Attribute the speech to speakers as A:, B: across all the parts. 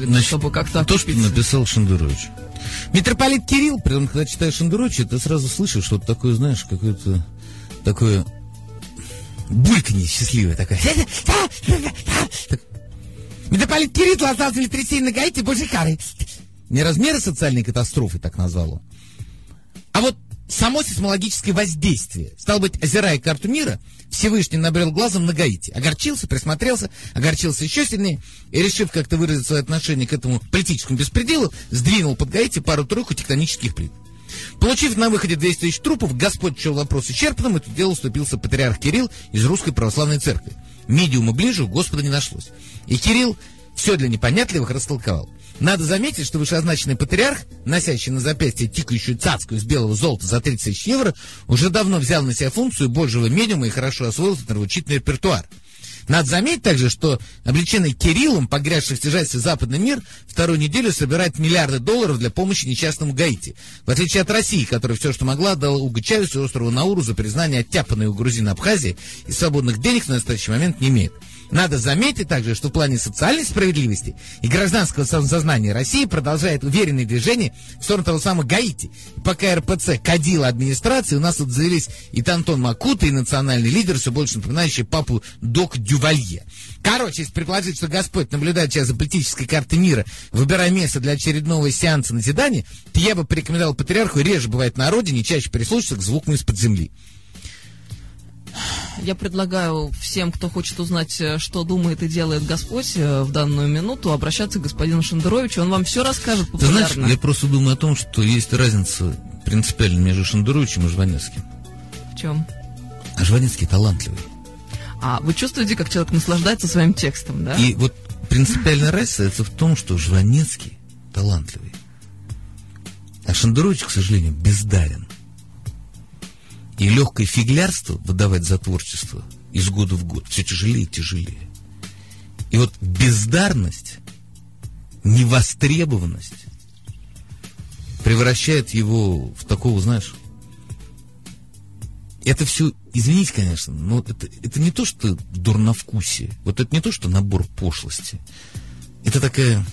A: значит, чтобы как-то
B: то, что написал Шендерович. Митрополит Кирилл, прям, когда читаешь Шендеровича, ты сразу слышишь что-то такое, знаешь, какое-то такое бульканье счастливое такое. Митрополит Кирилл лазал землетрясение на Гаити, божьей кары. Не размеры социальной катастрофы, так назвал он, а вот само сейсмологическое воздействие. Стало быть, озирая карту мира, Всевышний набрел глазом на Гаити. Огорчился, присмотрелся, огорчился еще сильнее, и, решив как-то выразить свое отношение к этому политическому беспределу, сдвинул под Гаити пару-тройку тектонических плит. Получив на выходе 200 тысяч трупов, Господь счел вопрос исчерпанным, и тут дело уступился патриарх Кирилл из Русской Православной Церкви. Медиума ближе у Господа не нашлось. И Кирилл все для непонятливых растолковал. Надо заметить, что вышеозначенный патриарх, носящий на запястье тикающую цацку из белого золота за 30 тысяч евро, уже давно взял на себя функцию божьего медиума и хорошо освоил этот нравоучительный репертуар. Надо заметить также, что облеченный Кириллом, погрязший в стяжательстве западный мир, вторую неделю собирает миллиарды долларов для помощи несчастному Гаити. В отличие от России, которая все, что могла, дала Уго Чавесу и острову Науру за признание оттяпанной у грузин Абхазии и свободных денег на настоящий момент не имеет. Надо заметить также, что в плане социальной справедливости и гражданского самосознания Россия продолжает уверенные движения в сторону того самого Гаити. И пока РПЦ кадила администрации, у нас тут завелись и Тантон Макута, и национальный лидер, все больше напоминающий папу Док Дювалье. Короче, если предположить, что Господь наблюдает сейчас за политической картой мира, выбирая место для очередного сеанса назидания, то я бы порекомендовал патриарху реже бывать на родине, чаще прислушиваться к звукам из-под земли.
A: Я предлагаю всем, кто хочет узнать, что думает и делает Господь в данную минуту, обращаться к господину Шендеровичу. Он вам все расскажет популярно.
B: Ты знаешь, я просто думаю о том, что есть разница принципиальная между Шендеровичем и Жванецким.
A: В чем?
B: А Жванецкий талантливый.
A: А вы чувствуете, как человек наслаждается своим текстом, да?
B: И вот принципиальная разница в том, что Жванецкий талантливый, а Шендерович, к сожалению, бездарен. И легкое фиглярство выдавать за творчество из года в год все тяжелее и тяжелее. И вот бездарность, невостребованность превращает его в такого, знаешь, это все, извините, конечно, но это не то, что дурновкусие, вот это не то, что набор пошлости. Это такая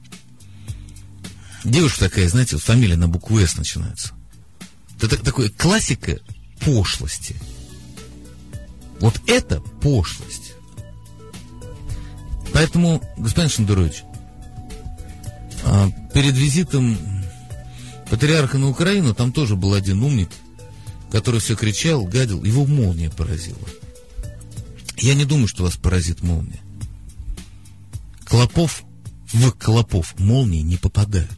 B: девушка такая, знаете, вот фамилия на букву «С» начинается. Это такая классика пошлости. Вот это пошлость. Поэтому, господин Шендерович, перед визитом патриарха на Украину там тоже был один умник, который все кричал, гадил, его молния поразила. Я не думаю, что вас поразит молния. В клопов молнии не попадают.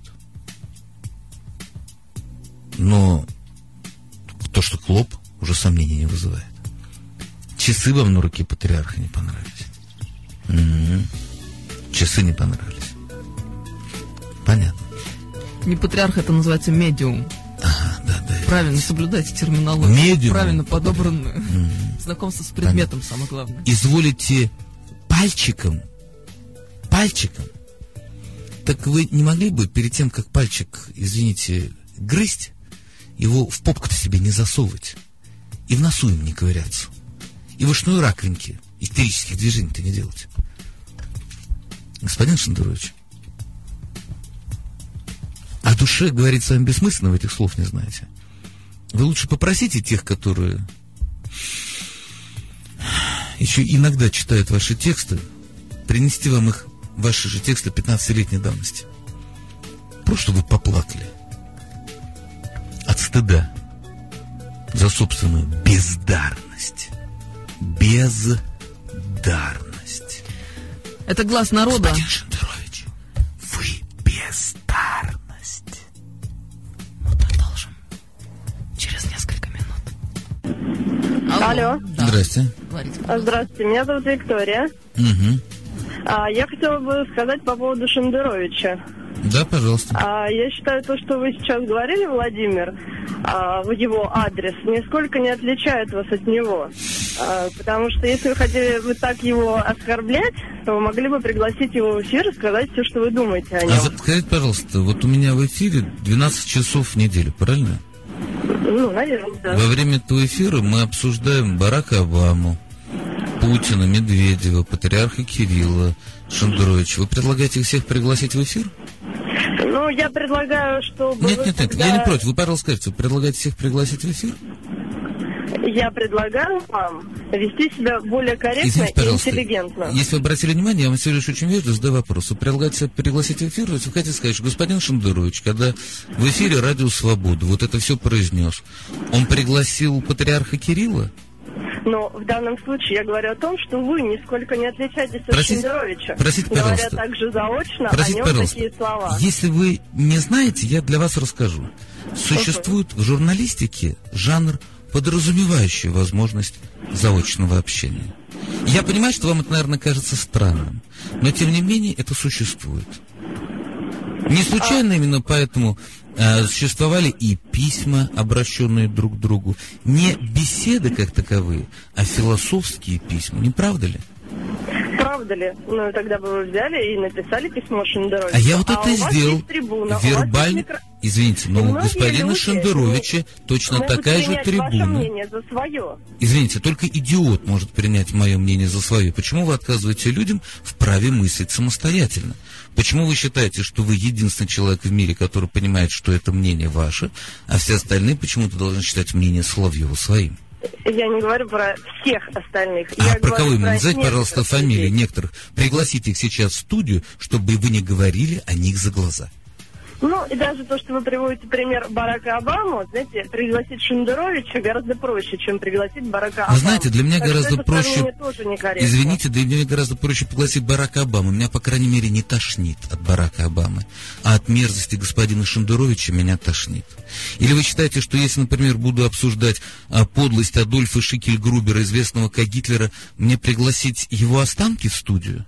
B: Но то, что клоп, уже сомнений не вызывает. Часы вам на руке патриарха не понравились. Часы не понравились. Понятно.
A: Не патриарх, это называется медиум.
B: Ага, да.
A: Правильно, соблюдайте терминологию.
B: Медиум.
A: Правильно подобранную. Знакомство с предметом, понятно. Самое главное.
B: Изволите пальчиком. Так вы не могли бы перед тем, как пальчик, извините, грызть, его в попку-то себе не засовывать, и в носу им не ковыряться, и в ушной раковинке истерических движений-то не делать. Господин Шендерович, о душе говорить с вами бессмысленно, вы этих слов не знаете. Вы лучше попросите тех, которые еще иногда читают ваши тексты, принести вам их, ваши же тексты 15-летней давности. Просто чтобы вы поплакали. От стыда за собственную бездарность.
A: Это глаз народа.
B: Господин Шендерович, вы бездарность.
A: Мы продолжим через несколько минут.
C: Алло.
A: Да.
B: Здрасте.
C: Здравствуйте, меня зовут Виктория.
B: Угу.
C: Я хотела бы сказать по поводу Шендеровича.
B: Да, пожалуйста.
C: Я считаю, то, что вы сейчас говорили, Владимир, в его адрес, нисколько не отличает вас от него. Потому что если вы хотели бы так его оскорблять, то вы могли бы пригласить его в эфир и сказать все, что вы думаете о нем.
B: Скажите, пожалуйста, вот у меня в эфире 12 часов в неделю, правильно?
C: Ну, наверное, да.
B: Во время этого эфира мы обсуждаем Барака Обаму, Путина, Медведева, патриарха Кирилла, Шендерович, вы предлагаете их всех пригласить в эфир?
C: Ну, я предлагаю, чтобы...
B: Нет,
C: тогда...
B: я не против. Вы, пожалуйста, скажите, вы предлагаете всех пригласить в эфир?
C: Я предлагаю вам вести себя более корректно.
B: Извините, пожалуйста,
C: и интеллигентно.
B: Если вы обратили внимание, я вам всего лишь очень вежливо задаю вопрос. Вы предлагаете пригласить в эфир, то есть вы хотите сказать, что господин Шендерович, когда в эфире «Радио Свобода» вот это все произнес, он пригласил патриарха Кирилла?
C: Но в данном случае я говорю о том, что вы нисколько не отличаетесь от Шендеровича.
B: Простите, пожалуйста.
C: Говоря также заочно,
B: Простите,
C: о нем
B: пожалуйста.
C: такие слова.
B: Если вы не знаете, я для вас расскажу. Существует в журналистике жанр, подразумевающий возможность заочного общения. Я понимаю, что вам это, наверное, кажется странным, но тем не менее это существует. Не случайно именно поэтому существовали и письма, обращенные друг к другу. Не беседы как таковые, а философские письма. Не правда ли?
C: Правда ли? Ну, тогда бы вы взяли и написали письмо Шендеровичу.
B: А я вот это и сделал.
C: Трибуна,
B: Вербально. Извините, но у господина Шендеровича точно такая же трибуна.
C: Ваше мнение за свое.
B: Извините, только идиот может принять мое мнение за свое. Почему вы отказываете людям в праве мыслить самостоятельно? Почему вы считаете, что вы единственный человек в мире, который понимает, что это мнение ваше, а все остальные почему-то должны считать мнение Соловьева своим?
C: Я не говорю про всех остальных.
B: А про кого именно? Назовите, пожалуйста, фамилии некоторых. Пригласите их сейчас в студию, чтобы вы не говорили о них за глаза.
C: Ну, и даже то, что вы приводите пример Барака Обаму, знаете, пригласить Шендеровича гораздо проще, чем пригласить Барака Обаму.
B: Вы знаете, для меня гораздо проще...
C: Извините,
B: для меня гораздо проще пригласить Барака Обаму. Меня, по крайней мере, не тошнит от Барака Обамы. А от мерзости господина Шендеровича меня тошнит. Или вы считаете, что если, например, буду обсуждать подлость Адольфа Шикельгрубера, известного как Гитлера, мне пригласить его останки в студию?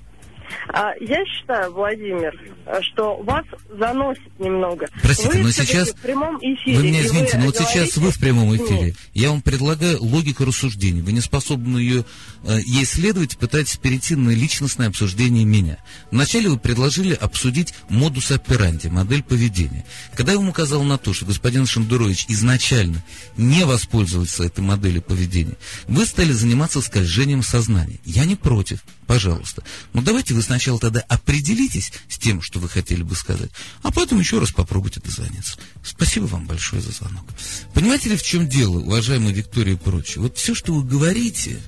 C: Я считаю, Владимир, что вас заносит немного.
B: Простите, но сейчас...
C: в прямом эфире.
B: Вы меня извините, но вот сейчас вы в прямом эфире. Я вам предлагаю логику рассуждений. Вы не способны ей следовать, пытаетесь перейти на личностное обсуждение меня. Вначале вы предложили обсудить модус операнди, модель поведения. Когда я вам указал на то, что господин Шендерович изначально не воспользовался этой моделью поведения, вы стали заниматься скольжением сознания. Я не против, пожалуйста. Но давайте вы сначала тогда определитесь с тем, что вы хотели бы сказать, а потом еще раз попробуйте дозвониться. Спасибо вам большое за звонок. Понимаете ли, в чем дело, уважаемая Виктория и прочее? Вот все, что вы говорите,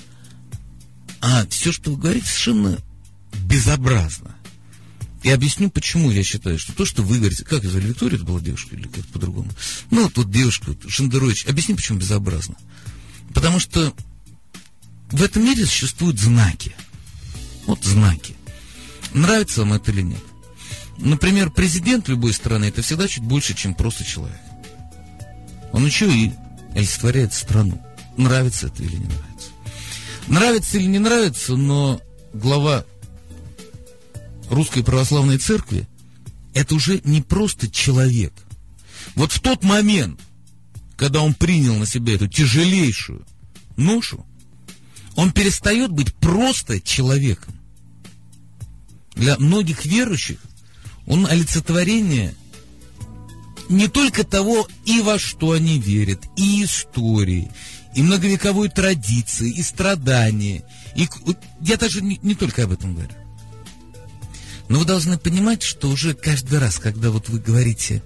B: совершенно безобразно. И объясню, почему я считаю, что то, что вы говорите... Как ее звали? Виктория это была девушка или как-то по-другому? Ну, вот девушка, Шендерович. Объясню, почему безобразно. Потому что в этом мире существуют знаки. Вот знаки. Нравится вам это или нет? Например, президент любой страны это всегда чуть больше, чем просто человек. Он еще и олицетворяет страну. Нравится это или не нравится? Нравится или не нравится, но глава Русской Православной Церкви это уже не просто человек. Вот в тот момент, когда он принял на себя эту тяжелейшую ношу, он перестает быть просто человеком. Для многих верующих он олицетворение не только того, и во что они верят, и истории, и многовековой традиции, и страдания. Я даже не только об этом говорю. Но вы должны понимать, что уже каждый раз, когда вот вы говорите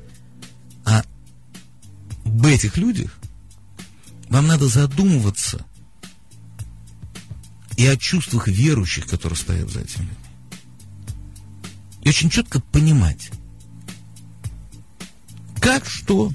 B: об этих людях, вам надо задумываться и о чувствах верующих, которые стоят за этим людьми. И очень четко понимать, как, что,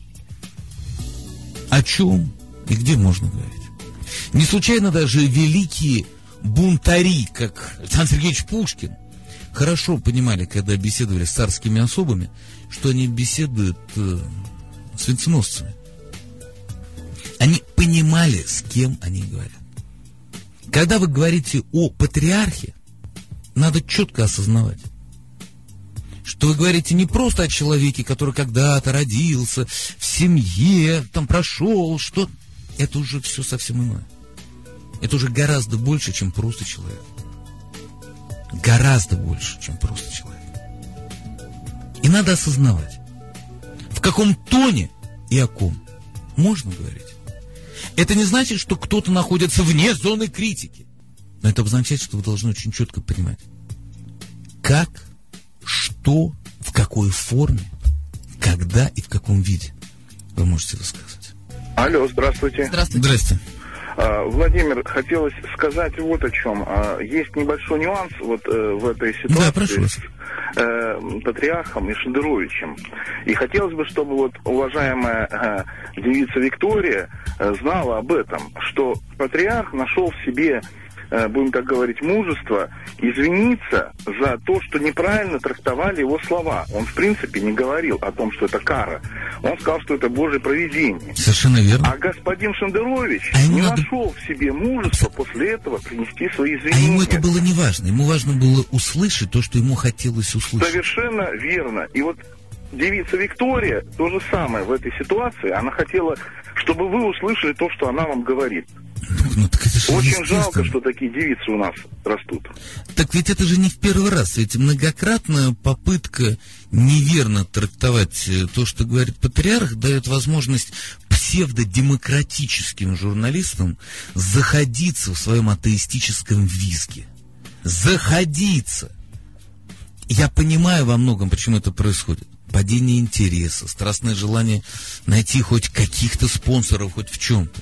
B: о чем и где можно говорить. Не случайно даже великие бунтари, как Александр Сергеевич Пушкин, хорошо понимали, когда беседовали с царскими особами, что они беседуют с венценосцами. Они понимали, с кем они говорят. Когда вы говорите о патриархе, надо четко осознавать, что вы говорите не просто о человеке, который когда-то родился в семье, там прошел, что... Это уже все совсем иное. Это уже гораздо больше, чем просто человек. Гораздо больше, чем просто человек. И надо осознавать, в каком тоне и о ком можно говорить. Это не значит, что кто-то находится вне зоны критики. Но это означает, что вы должны очень четко понимать, как, что, в какой форме, когда и в каком виде вы можете высказывать.
D: Алло, здравствуйте.
A: Здравствуйте.
B: Здрасте.
D: Владимир, хотелось сказать вот о чем. Есть небольшой нюанс вот в этой ситуации.
B: Да, прошу вас.
D: С Патриархом и Шендеровичем. И хотелось бы, чтобы вот уважаемая девица Виктория знала об этом, что Патриарх нашел в себе, будем так говорить, мужество извиниться за то, что неправильно трактовали его слова. Он, в принципе, не говорил о том, что это кара. Он сказал, что это Божье провидение.
B: Совершенно верно.
D: А господин Шендерович
B: ему
D: не
B: надо...
D: нашел в себе мужество после этого принести свои извинения.
B: А ему это было не важно. Ему важно было услышать то, что ему хотелось услышать.
D: Совершенно верно. И вот девица Виктория, то же самое в этой ситуации. Она хотела, чтобы вы услышали то, что она вам говорит.
B: Ну, так это же
D: очень жалко, что такие девицы у нас растут.
B: Так ведь это же не в первый раз. Ведь многократная попытка неверно трактовать то, что говорит Патриарх, дает возможность псевдодемократическим журналистам заходиться в своем атеистическом визге. Заходиться. Я понимаю во многом, почему это происходит. Падение интереса, страстное желание найти хоть каких-то спонсоров, хоть в чем-то.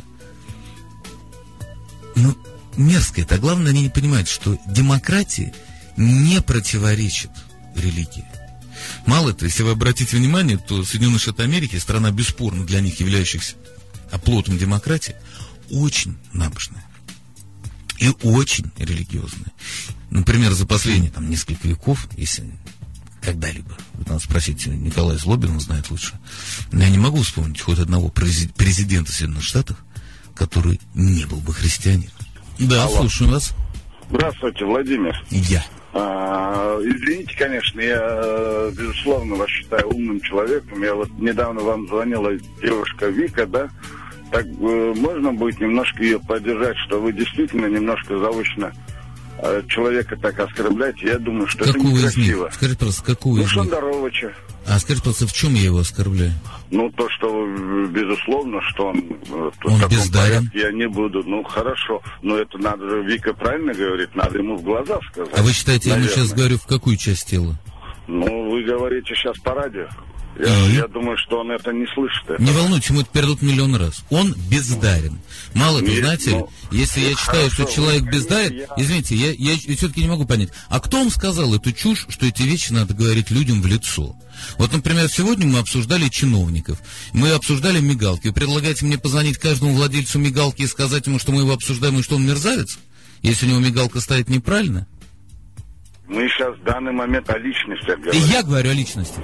B: Ну, мерзко это. А главное, они не понимают, что демократия не противоречит религии. Мало того, если вы обратите внимание, то Соединенные Штаты Америки, страна бесспорно для них являющихся оплотом демократии, очень набожная и очень религиозная. Например, за последние несколько веков, если когда-либо, надо спросить Николая Злобина, он знает лучше, я не могу вспомнить хоть одного президента Соединенных Штатов, который не был бы христианином. Да, алло. Слушаю вас.
E: Здравствуйте, Владимир.
B: Я.
E: Извините, конечно, я, безусловно, вас считаю умным человеком. Я вот недавно вам звонила девушка Вика, да? Так можно будет немножко ее поддержать, что вы действительно немножко заочно человека так оскорбляете. Я думаю, что
B: какого
E: это некрасиво.
B: Скажите, просто, какого из них?
E: Шендеровича.
B: А скажите, просто, в чем я его оскорбляю?
E: Ну, то, что, безусловно, что он
B: бездарен.
E: Я не буду. Ну, хорошо. Но это надо же, Вика правильно говорит, надо ему в глаза сказать.
B: А вы считаете, я ему сейчас говорю в какую часть тела?
E: Ну, вы говорите сейчас по радио. Я думаю, что он это не слышит. Это.
B: Не волнуйтесь, ему это передадут миллион раз. Он бездарен. Мало того, знаете, если я считаю, что человек бездарен, извините, я все-таки не могу понять. А кто вам сказал эту чушь, что эти вещи надо говорить людям в лицо? Вот, например, сегодня мы обсуждали чиновников, мы обсуждали мигалки. Вы предлагаете мне позвонить каждому владельцу мигалки и сказать ему, что мы его обсуждаем и что он мерзавец? Если у него мигалка стоит неправильно?
E: Мы сейчас в данный момент о личностях говорим.
B: И я говорю о личности.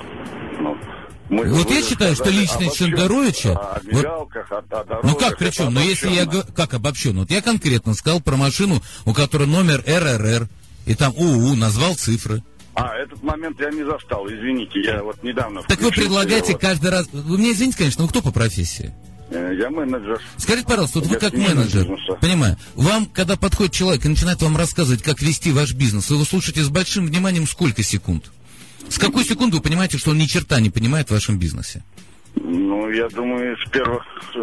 B: Вот я считаю, что личность Шендеровича...
E: О мигалках, о дорогах...
B: Ну как, причем? Но если я... Как обобщенно? Вот я конкретно сказал про машину, у которой номер РРР, и там УУ, назвал цифры.
E: Этот момент я не застал, извините, я вот недавно...
B: Так вы предлагаете каждый раз... Вы меня извините, конечно, вы кто по профессии?
E: Я менеджер.
B: Скажите, пожалуйста, вот вы как менеджер, понимаю, вам, когда подходит человек и начинает вам рассказывать, как вести ваш бизнес, вы его слушаете с большим вниманием сколько секунд? С какой секунды вы понимаете, что он ни черта не понимает в вашем бизнесе?
E: Ну, я думаю, с первых,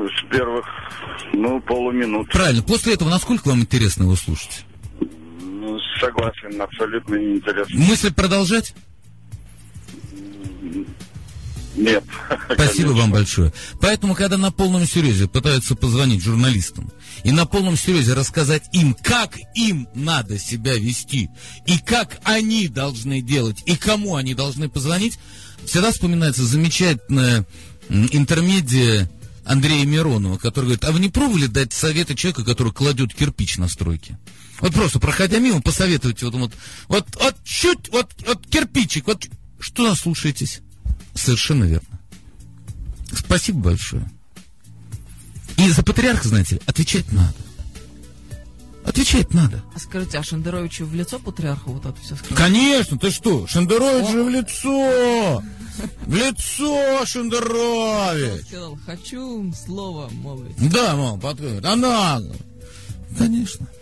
E: полуминут.
B: Правильно. После этого насколько вам интересно его слушать?
E: Ну, согласен, абсолютно неинтересно.
B: Мысль продолжать?
E: Нет.
B: Спасибо вам большое. Поэтому, когда на полном серьезе пытаются позвонить журналистам и на полном серьезе рассказать им, как им надо себя вести, и как они должны делать, и кому они должны позвонить, всегда вспоминается замечательная интермедия Андрея Миронова, который говорит, а вы не пробовали дать советы человеку, который кладет кирпич на стройке? Вот просто, проходя мимо, посоветуйте, вот кирпичик, вот что наслушаетесь? Совершенно верно. Спасибо большое. И за Патриарха, знаете ли, отвечать надо. Отвечать надо.
A: А скажите, а Шендеровичу в лицо Патриарху вот это все сказать?
B: Конечно, ты что? Шендерович же в лицо! В лицо, Шендерович!
A: Он сказал, хочу слово молвить.
B: Да, мол, подходит. А надо. Конечно.